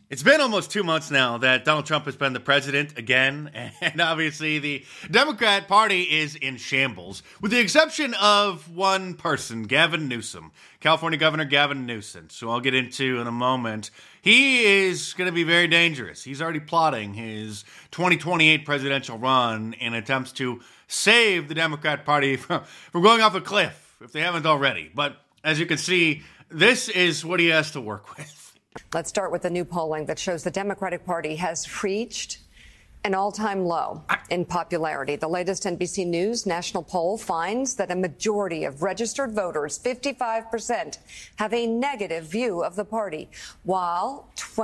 It's been almost 2 months now that Donald Trump has been the president again, and obviously the Democrat Party is in shambles, with the exception of one person, Gavin Newsom, California Governor Gavin Newsom, who I'll get into in a moment. He is going to be very dangerous. He's already plotting his 2028 presidential run in attempts to save the Democrat Party from going off a cliff, if they haven't already. But as you can see, this is what he has to work with. Let's start with the new polling that shows the Democratic Party has reached an all-time low in popularity. The latest NBC News national poll finds that a majority of registered voters, 55%, have a negative view of the party, while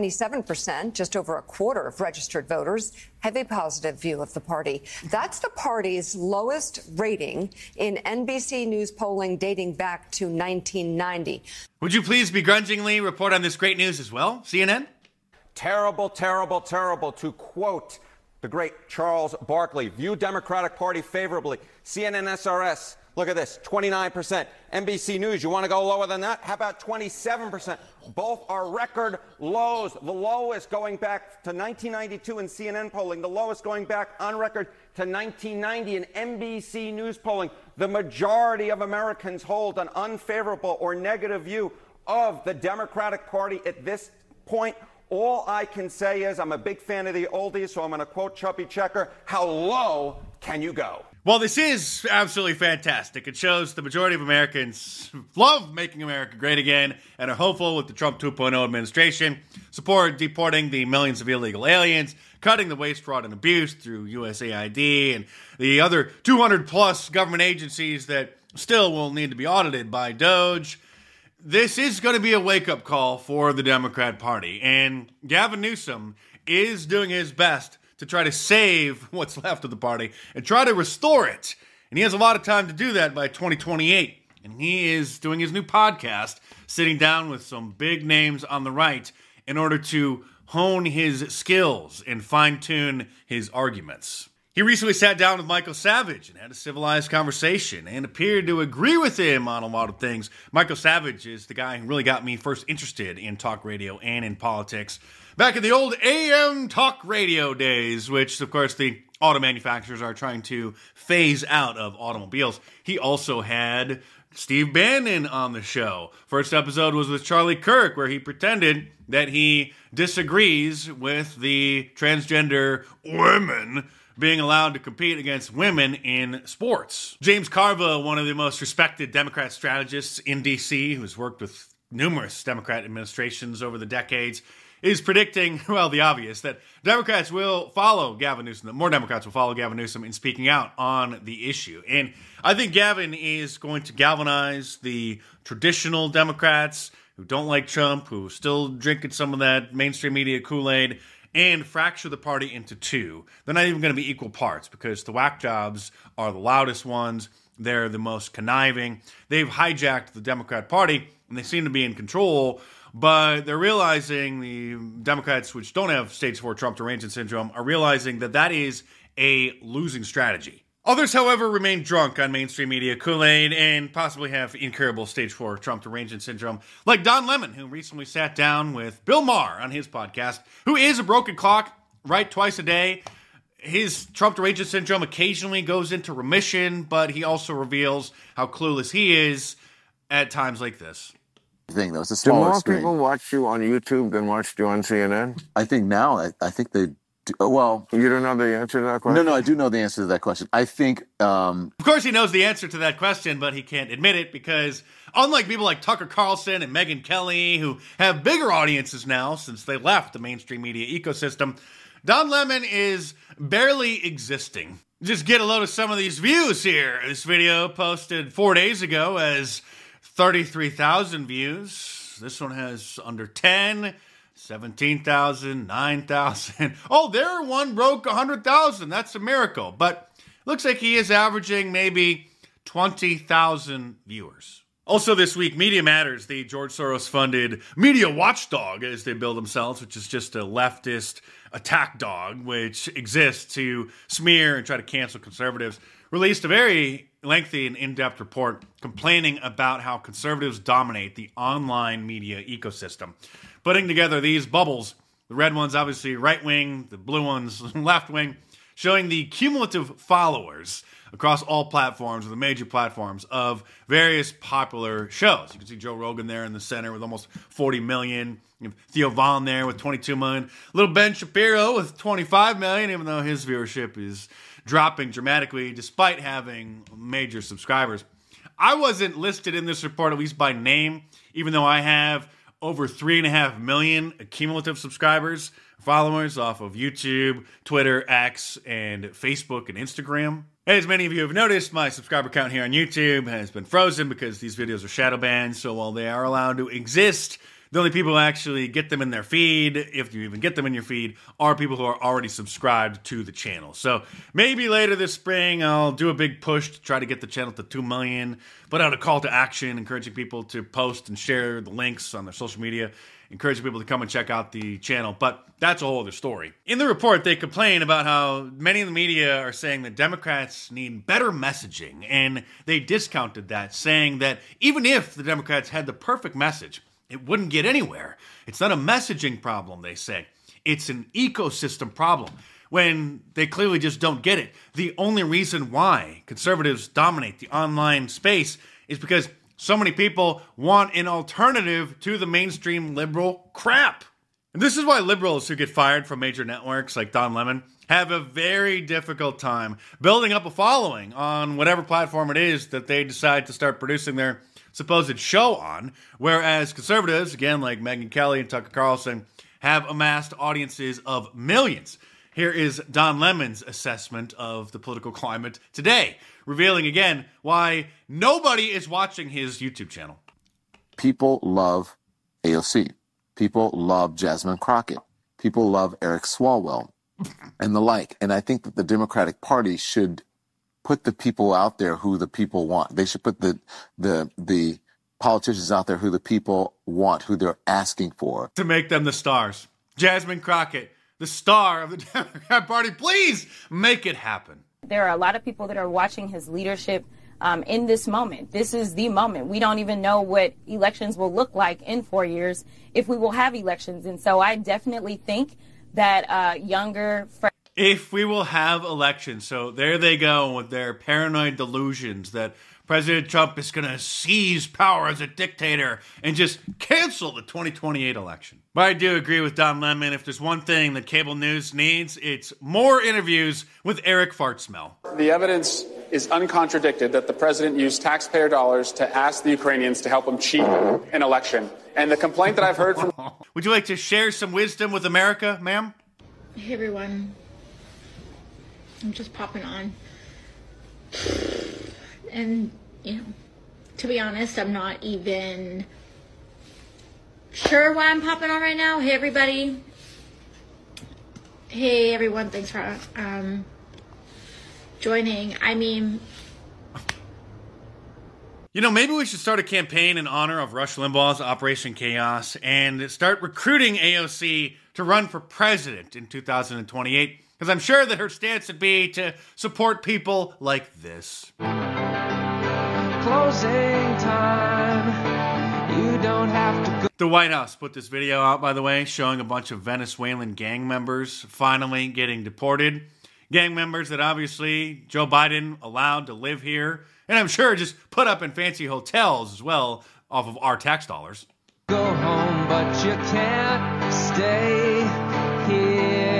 27%, just over a quarter of registered voters, have a positive view of the party. That's the party's lowest rating in NBC News polling dating back to 1990. Would you please begrudgingly report on this great news as well, CNN? Terrible, terrible, terrible. To quote the great Charles Barkley, view Democratic Party favorably. CNN SRS, look at this, 29%. NBC News, you want to go lower than that? How about 27%? Both are record lows. The lowest going back to 1992 in CNN polling, the lowest going back on record to 1990 in NBC News polling. The majority of Americans hold an unfavorable or negative view of the Democratic Party at this point. All I can say is I'm a big fan of the oldies, so I'm going to quote Chubby Checker, how low can you go? Well, this is absolutely fantastic. It shows the majority of Americans love making America great again and are hopeful with the Trump 2.0 administration, support deporting the millions of illegal aliens, cutting the waste, fraud, and abuse through USAID and the other 200-plus government agencies that still will need to be audited by DOJ. This is going to be a wake-up call for the Democrat Party, and Gavin Newsom is doing his best to try to save what's left of the party and try to restore it. And he has a lot of time to do that by 2028. And he is doing his new podcast, sitting down with some big names on the right in order to hone his skills and fine-tune his arguments. He recently sat down with Michael Savage and had a civilized conversation and appeared to agree with him on a lot of things. Michael Savage is the guy who really got me first interested in talk radio and in politics back in the old AM talk radio days, which, of course, the auto manufacturers are trying to phase out of automobiles. He also had Steve Bannon on the show. First episode was with Charlie Kirk, where he pretended that he disagrees with the transgender women being allowed to compete against women in sports. James Carville, one of the most respected Democrat strategists in D.C., who's worked with numerous Democrat administrations over the decades, is predicting, well, the obvious, that Democrats will follow Gavin Newsom, that more Democrats will follow Gavin Newsom in speaking out on the issue. And I think Gavin is going to galvanize the traditional Democrats who don't like Trump, who are still drinking some of that mainstream media Kool-Aid, and fracture the party into two. They're not even going to be equal parts because the whack jobs are the loudest ones. They're the most conniving. They've hijacked the Democrat Party, and they seem to be in control, but they're realizing, the Democrats, which don't have stage 4 Trump derangement syndrome, are realizing that that is a losing strategy. Others, however, remain drunk on mainstream media Kool-Aid and possibly have incurable stage 4 Trump derangement syndrome, like Don Lemon, who recently sat down with Bill Maher on his podcast, who is a broken clock, right, twice a day. His Trump derangement syndrome occasionally goes into remission, but he also reveals how clueless he is at times like this. Thing, though. It's a Do smaller more screen. people watch you on YouTube than watch you on CNN? I think now, I think they do. Well, You don't know the answer to that question? no, I do know the answer to that question. I think, Of course he knows the answer to that question, but he can't admit it because unlike people like Tucker Carlson and Megyn Kelly, who have bigger audiences now since they left the mainstream media ecosystem, Don Lemon is barely existing. Just get a load of some of these views here. This video posted 4 days ago has 33,000 views. This one has under 10, 17,000, 9,000. Oh, there one broke 100,000. That's a miracle. But looks like he is averaging maybe 20,000 viewers. Also this week, Media Matters, the George Soros-funded media watchdog, as they bill themselves, which is just a leftist attack dog, which exists to smear and try to cancel conservatives, released a very lengthy and in-depth report complaining about how conservatives dominate the online media ecosystem, putting together these bubbles The red one's obviously right-wing, the blue one's left-wing, showing the cumulative followers across all platforms, or the major platforms, of various popular shows. You can see Joe Rogan there in the center with almost 40 million. You have Theo Vaughn there with 22 million. Little Ben Shapiro with 25 million, even though his viewership is dropping dramatically despite having major subscribers. I wasn't listed in this report, at least by name, even though I have over 3.5 million cumulative subscribers, followers off of YouTube, Twitter, X, and Facebook and Instagram. As many of you have noticed, my subscriber count here on YouTube has been frozen because these videos are shadow banned, so while they are allowed to exist, the only people who actually get them in their feed, if you even get them in your feed, are people who are already subscribed to the channel. So maybe later this spring, I'll do a big push to try to get the channel to 2 million, put out a call to action, encouraging people to post and share the links on their social media, encouraging people to come and check out the channel. But that's a whole other story. In the report, they complain about how many in the media are saying that Democrats need better messaging, and they discounted that, saying that even if the Democrats had the perfect message, it wouldn't get anywhere. It's not a messaging problem, they say. It's an ecosystem problem, when they clearly just don't get it. The only reason why conservatives dominate the online space is because so many people want an alternative to the mainstream liberal crap. And this is why liberals who get fired from major networks like Don Lemon have a very difficult time building up a following on whatever platform it is that they decide to start producing their supposed show on, whereas conservatives, again, like Megyn Kelly and Tucker Carlson, have amassed audiences of millions. Here is Don Lemon's assessment of the political climate today, revealing again why nobody is watching his YouTube channel. People love AOC. People love Jasmine Crockett. People love Eric Swalwell and the like. And I think that the Democratic Party should put the people out there who the people want. They should put the politicians out there who the people want, who they're asking for. To make them the stars. Jasmine Crockett, the star of the Democrat Party, please make it happen. There are a lot of people that are watching his leadership in this moment. This is the moment. We don't even know what elections will look like in 4 years, if we will have elections. And so I definitely think that younger... If we will have elections. So there they go with their paranoid delusions that President Trump is going to seize power as a dictator and just cancel the 2028 election. But I do agree with Don Lemon. If there's one thing that cable news needs, it's more interviews with Eric Fartsmell. The evidence is uncontradicted that the president used taxpayer dollars to ask the Ukrainians to help him cheat an election. And the complaint that I've heard from... Would you like to share some wisdom with America, ma'am? Hey, everyone. I'm just popping on. And, you know, to be honest, I'm not even sure why I'm popping on right now. Hey, everybody. Hey, everyone. Thanks for joining. I mean... You know, maybe we should start a campaign in honor of Rush Limbaugh's Operation Chaos and start recruiting AOC to run for president in 2028. Because I'm sure that her stance would be to support people like this. Closing time. You don't have to go. The White House put this video out, by the way, showing a bunch of Venezuelan gang members finally getting deported. Gang members that obviously Joe Biden allowed to live here. And I'm sure just put up in fancy hotels as well off of our tax dollars. Go home, but you can't stay here.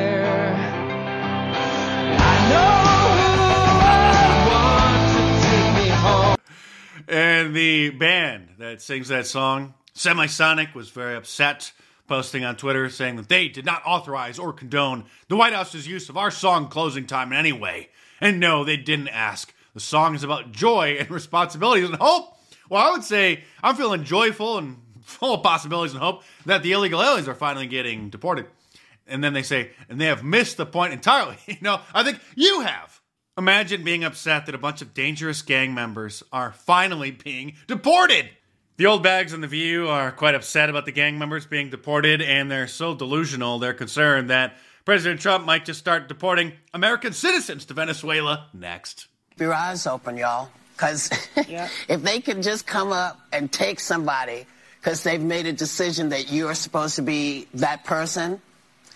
And the band that sings that song, Semisonic, was very upset, posting on Twitter saying that they did not authorize or condone the White House's use of our song Closing Time in any way. And no, they didn't ask. The song is about joy and responsibilities and hope. Well, I would say I'm feeling joyful and full of possibilities and hope that the illegal aliens are finally getting deported. And then they say, and they have missed the point entirely. You know, I think you have. Imagine being upset that a bunch of dangerous gang members are finally being deported. The old bags on The View are quite upset about the gang members being deported, and they're so delusional, they're concerned that President Trump might just start deporting American citizens to Venezuela next. Keep your eyes open, y'all, because if they could just come up and take somebody because they've made a decision that you're supposed to be that person,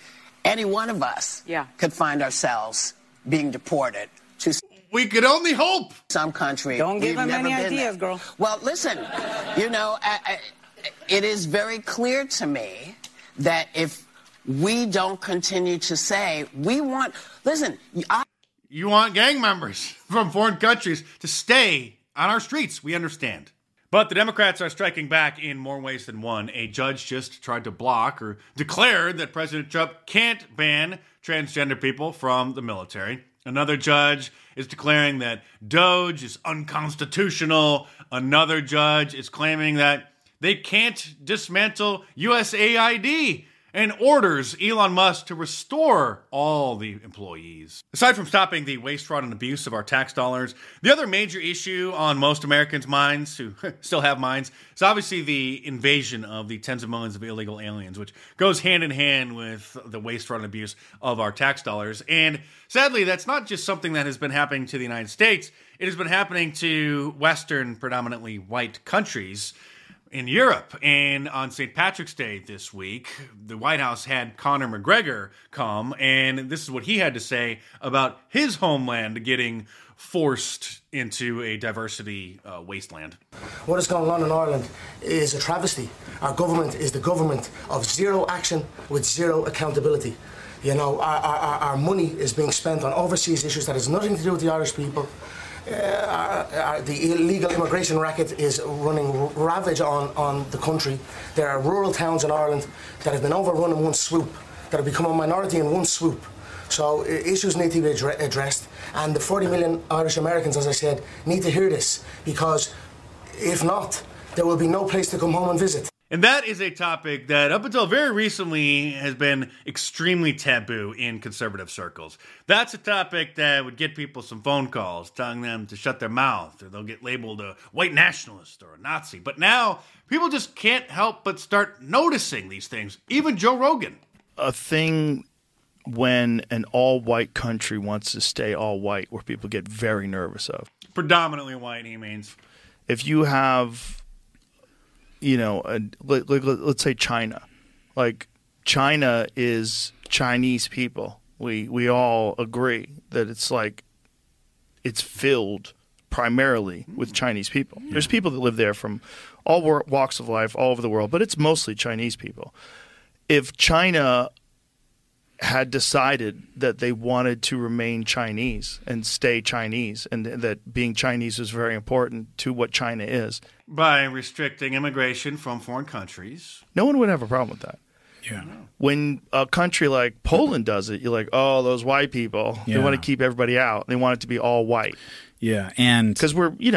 any one of us could find ourselves being deported to. We could only hope. Some country. Don't give We've them never any been ideas, there. girl. Well, listen, it is very clear to me that if we don't continue to say we want, you want gang members from foreign countries to stay on our streets. We understand. But the Democrats are striking back in more ways than one. A judge just tried to block or declared that President Trump can't ban transgender people from the military. Another judge is declaring that DOGE is unconstitutional. Another judge is claiming that they can't dismantle USAID and orders Elon Musk to restore all the employees. Aside from stopping the waste, fraud, and abuse of our tax dollars, the other major issue on most Americans' minds, who still have minds, is obviously the invasion of the tens of millions of illegal aliens, which goes hand in hand with the waste, fraud, and abuse of our tax dollars. And sadly, that's not just something that has been happening to the United States. It has been happening to Western, predominantly white countries in Europe. And on St. Patrick's Day this week, the White House had Conor McGregor come, and this is what he had to say about his homeland getting forced into a diversity wasteland. What is going on in Ireland is a travesty. Our government is the government of zero action with zero accountability. You know, our money is being spent on overseas issues that has nothing to do with the Irish people. The illegal immigration racket is running ravage on the country. There are rural towns in Ireland that have been overrun in one swoop, that have become a minority in one swoop. So issues need to be addressed, and the 40 million Irish Americans, as I said, need to hear this, because if not, there will be no place to come home and visit. And that is a topic that up until very recently has been extremely taboo in conservative circles. That's a topic that would get people some phone calls telling them to shut their mouth, or they'll get labeled a white nationalist or a Nazi. But now people just can't help but start noticing these things, even Joe Rogan. A thing when an all-white country wants to stay all-white where people get very nervous of. Predominantly white, he means. If you have, you know, let's say China. Like, China is Chinese people. We all agree that it's like it's filled primarily with Chinese people. Yeah. There's people that live there from all walks of life, all over the world, but it's mostly Chinese people. If China had decided that they wanted to remain Chinese and stay Chinese, and that being Chinese is very important to what China is, by restricting immigration from foreign countries, no one would have a problem with that. Yeah. When a country like Poland does it, you're like, oh, those white people, they want to keep everybody out. They want it to be all white. Yeah, and because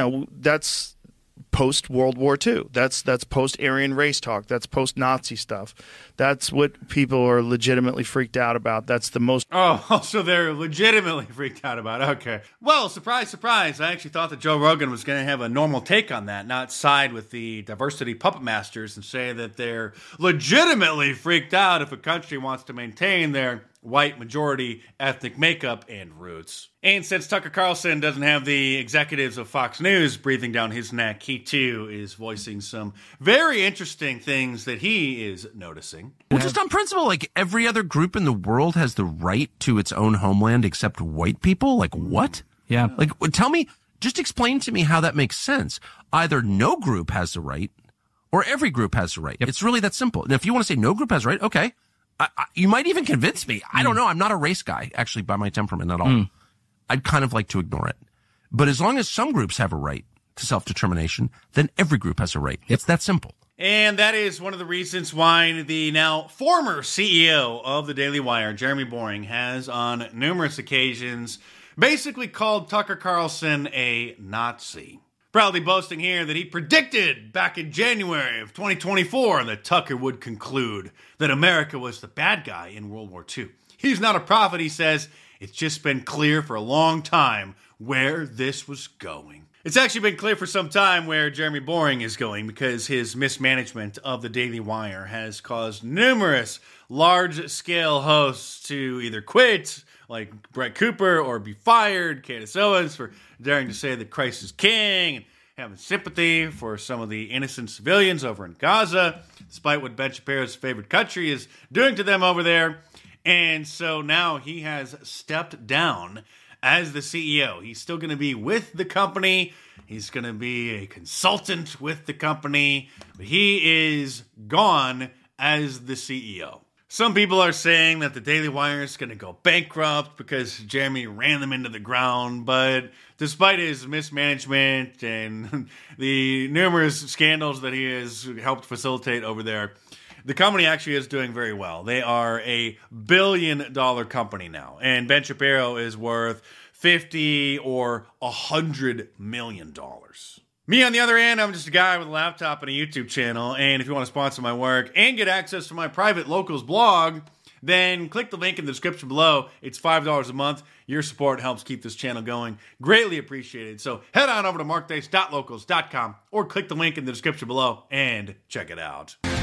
that's post-World War II. That's post-Aryan race talk. That's post-Nazi stuff. That's what people are legitimately freaked out about. That's the most... Oh, so they're legitimately freaked out about it. Okay. Well, surprise, surprise. I actually thought that Joe Rogan was going to have a normal take on that, not side with the diversity puppet masters and say that they're legitimately freaked out if a country wants to maintain their white majority ethnic makeup and roots. And since Tucker Carlson doesn't have the executives of Fox News breathing down his neck, he too is voicing some very interesting things that he is noticing. Well, just on principle, like every other group in the world has the right to its own homeland except white people? Like what? Yeah. Like tell me, just explain to me how that makes sense. Either no group has the right or every group has the right. Yep. It's really that simple. And if you want to say no group has the right, okay. You might even convince me. I don't know. I'm not a race guy, actually, by my temperament at all. I'd kind of like to ignore it. But as long as some groups have a right to self-determination, then every group has a right. It's that simple. And that is one of the reasons why the now former CEO of the Daily Wire, Jeremy Boring, has on numerous occasions basically called Tucker Carlson a Nazi. Proudly boasting here that he predicted back in January of 2024 that Tucker would conclude that America was the bad guy in World War II. He's not a prophet, he says. It's just been clear for a long time where this was going. It's actually been clear for some time where Jeremy Boring is going, because his mismanagement of the Daily Wire has caused numerous large-scale hosts to either quit, like Brett Cooper, or be fired, Candace Owens, for daring to say that Christ is king, and having sympathy for some of the innocent civilians over in Gaza, despite what Ben Shapiro's favorite country is doing to them over there. And so now he has stepped down as the CEO. He's still going to be with the company. He's going to be a consultant with the company. But he is gone as the CEO. Some people are saying that the Daily Wire is going to go bankrupt because Jeremy ran them into the ground. But despite his mismanagement and the numerous scandals that he has helped facilitate over there, the company actually is doing very well. They are a $1 billion company now. And Ben Shapiro is worth $50 or $100 million. Me, on the other hand, I'm just a guy with a laptop and a YouTube channel, and if you want to sponsor my work and get access to my private locals blog, then click the link in the description below. It's $5 a month. Your support helps keep this channel going. Greatly appreciated. So head on over to markdace.locals.com or click the link in the description below and check it out.